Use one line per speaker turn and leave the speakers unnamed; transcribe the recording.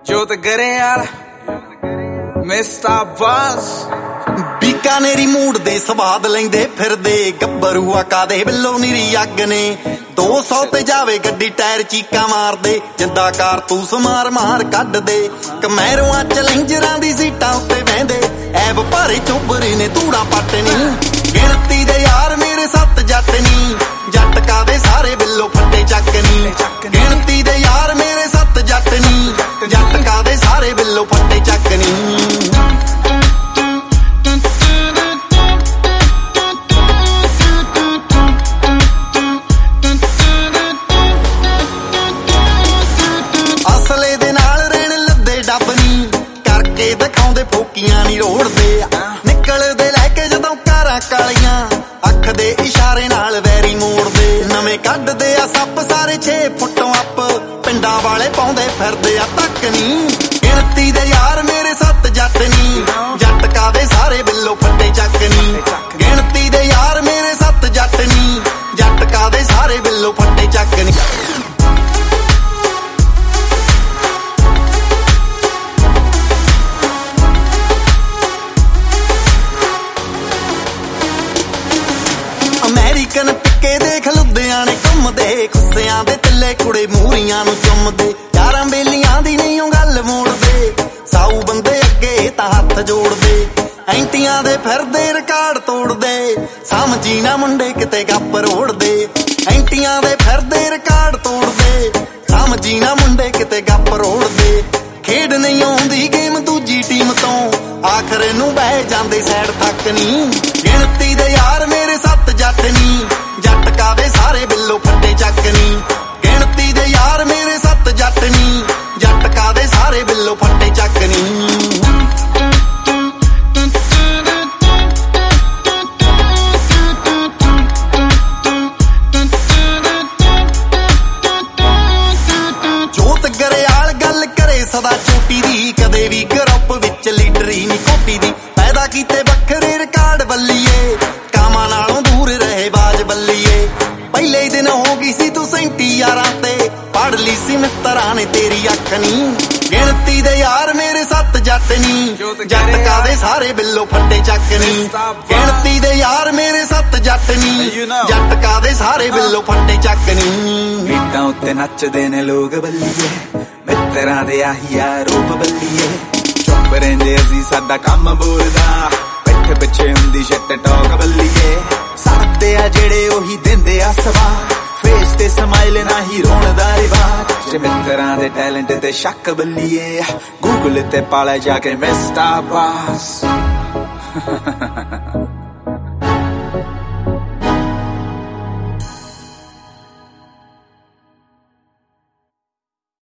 ਜੋਤ Grewal mister boss
ਬੀਕਾਨੇਰੀ mood ਦੇ ਸਵਾਦ ਲੈਂਦੇ ਫਿਰਦੇ ਗੱਭਰੂ ਆਕਾ ਦੇ ਬਿੱਲੋ ਨੀਰੀ ਅੱਗ ਨੇ 200 ਤੇ ਜਾਵੇ ਗੱਡੀ ਟਾਇਰ ਚੀਕਾਂ ਮਾਰਦੇ ਜਿੰਦਾ ਕਾਰਤੂਸ ਮਾਰ ਮਾਰ ਕੱਢਦੇ ਕਮੈਰੂਆਂ ਚੈਲੰਜਰਾਂ ਦੀ ਸੀਟਾਂ ਉੱਤੇ ਬਹਿੰਦੇ ਐਬ ਭਾਰੇ ਚੋਬਰੇ ਨੇ ਧੂੜਾ ਪੱਟ ਨੀ ਗਿਣਤੀ ਦੇ ਯਾਰ ਮੇਰੇ 7 ਜੱਟ ਨੀ ਜੱਟ ਕਾਦੇ ਸਾਰੇ ਬਿੱਲੋ ਫੱਟੇ ਚੱਕ ਨੀ ਗਿਣਤੀ ਦੇ ਯਾਰ ਮੇਰੇ 7 ਜੱਟ ਨੀ ਜੱਟ ਕਾਦੇ ਸਾਰੇ ਬਿੱਲੋ ਫੱਟੇ ਚੱਕ ਨੀ ਅਸਲੇ ਦੇ ਨਾਲ ਰਹਿਣ ਲੱਦੇ ਡੱਬ ਨੀ ਕਰਕੇ ਦਿਖਾਉਂਦੇ ਫੋਕੀਆਂ ਨੀ ਰੋੜਦੇ ਨਿਕਲਦੇ ਲੈ ਕੇ ਜਦੋਂ ਕਾਰਾਂ ਕਾਲੀਆਂ ਅੱਖ ਦੇ ਇਸ਼ਾਰੇ ਨਾਲ ਵੈਰੀ ਮੋੜਦੇ ਨਵੇਂ ਕੱਢਦੇ ਆ ਸੱਪ ਸਾਰੇ 6 ਫੁੱਟੋਂ ਅੱਪ ਪਿੰਡਾਂ ਵਾਲੇ ਪਾਉਂਦੇ ਫਿਰਦੇ ਆ ਤੱਕ ਨੀ ਗਿਣਤੀ ਦੇ ਯਾਰ ਮੇਰੇ 7 ਜੱਟ ਨੀ ਜੱਟ ਕਾਦੇ ਸਾਰੇ ਬਿੱਲੋ ਫੱਟੇ ਚੱਕ ਨੀ ਗਿਣਤੀ ਦੇ ਯਾਰ ਮੇਰੇ 7 ਜੱਟ ਨੀ ਜੱਟ ਕਾਦੇ ਸਾਰੇ ਬਿੱਲੋ ਫੱਟੇ ਚੱਕ ਨੀ ਅਮਰੀਕਨ ਟਿੱਕੇ ਦੇਖ ਲੁਧਿਆਣੇ ਘੁੰਮਦੇ ਖੁੱਸਿਆਂ ਦੇ ਤਿੱਲੇ ਕੁੜੇ ਮੂਰੀਆਂ ਨੂੰ ਚੁੰਮਦੇ ਯਾਰਾਂ ਬੇਲੀਆਂ ਦੀ ਨਹੀਂ ਉਹ ਗੱਲ ਮੋੜਦੇ ਸਾਊ ਬੰਦੇ ਅੱਗੇ ਤਾਂ ਹੱਥ ਜੋੜਦੇ ਐਂਟੀਆਂ ਦੇ ਫਿਰਦੇ ਰਿਕਾਰਡ ਤੋੜਦੇ ਸਮਝੀ ਨਾ ਮੁੰਡੇ ਕਿਤੇ ਗੱਪ ਰੋੜਦੇ ਐਂਟੀਆਂ ਦੇ ਫਿਰਦੇ ਰਿਕਾਰਡ ਤੋੜਦੇ ਸਮਝੀ ਨਾ ਮੁੰਡੇ ਕਿਤੇ ਗੱਪ ਰੋੜਦੇ ਖੇਡ ਨਹੀਂ ਆਉਂਦੀ ਗੇਮ ਦੂਜੀ ਟੀਮ ਤੋਂ ਆਖਰ ਨੂੰ ਬਹਿ ਜਾਂਦੇ ਸਾਈਡ ਤੱਕ ਨੀ ਗਿਣਤੀ ਦੇ ਯਾਰ ਮੇਰੇ 7 ਜੱਟ ਨੀ ਜੱਟ ਕਾਦੇ ਸਾਰੇ ਬਿੱਲੋ ਫੱਟੇ ਚੱਕ ਨੀ ਗਿਣਤੀ ਦੇ ਯਾਰ ਮੇਰੇ 7 ਜੱਟ ਨੀ ਜੱਟ ਕਾਦੇ ਸਾਰੇ ਬਿੱਲੋ ਫੱਟੇ ਚੱਕ ਨੀ ਜੋਤ ਗਰੇਵਾਲ ਗੱਲ ਕਰੇ ਸਦਾ ਚੋਟੀ ਦੀ ਕਦੇ ਵੀ ਗਰੁੱਪ ਵਿੱਚ ਲੀਡਰੀ ਨੀ ਕੋਟੀ ਦੀ ਪੈਦਾ ਕੀਤੇ ਵੱਖਰੇ ਰਿਕਾਰਡ ਬੱਲੀਏ ਕਾਮਾਂ ਨਾਲੋਂ ਦੂਰ ਰਹੇ ਬਾਜ ਬੱਲੀਏ ਪਹਿਲੇ ਦਿਨ ਹੋ ਗਈ ਸੀ ਤੂੰ 37 ਯਾਰਾਂ ਤੇ ਪੜ ਲਈ ਸੀ ਮਿੱਤਰਾਂ ਨੇ ਤੇਰੀ ਅੱਖ ਨੀ ਗਿਣਤੀ ਦੇ ਯਾਰ ਮੇਰੇ 7 ਜੱਟ ਨੀ ਜੱਟ ਕਾਦੇ ਸਾਰੇ ਬਿੱਲੋ ਫੱਟੇ ਚੱਕ ਨੀ ਗਿਣਤੀ ਦੇ ਯਾਰ ਮੇਰੇ 7 ਜੱਟ ਨੀ ਜੱਟ ਕਾਦੇ ਸਾਰੇ ਬਿੱਲੋ ਫੱਟੇ ਚੱਕ ਨੀ
ਗੀਤਾਂ ਉੱਤੇ ਨੱਚਦੇ ਨੇ ਲੋਕ ਬੱਲੀਏ ਮਿੱਤਰਾਂ ਦੇ ਆਹੀ ਆ ਰੂਪ ਬੱਲੀਏ ਚੁੱਪ ਰਹਿੰਦੇ ਅਸੀਂ ਸਾਡਾ ਕੰਮ ਬੋਲਦਾ ਪਿੱਠ ਪਿੱਛੇ ਹੁੰਦੀ ਸ਼ਿੱਟ ਟੋਕ ਬੱਲੀਏ ਸਾਡੇ ਆ ਜਿਹੜੇ ਉਹੀ ਦਿੰਦੇ ਆ ਸਵਾਦ ਫੇਸ ਤੇ ਸਮਾਈਲ ਨਹੀਂ ਰੋਣ ਦਾ ਰਿਵਾਜ ਜੇ ਮਿੱਤਰਾਂ ਦੇ ਟੈਲੈਂਟ ਤੇ ਸ਼ੱਕ ਬੱਲੀਏ ਗੂਗਲ ਤੇ ਪਾਲੇ ਜਾ ਕੇ ਮਿਸਟਰ ਬਾਸ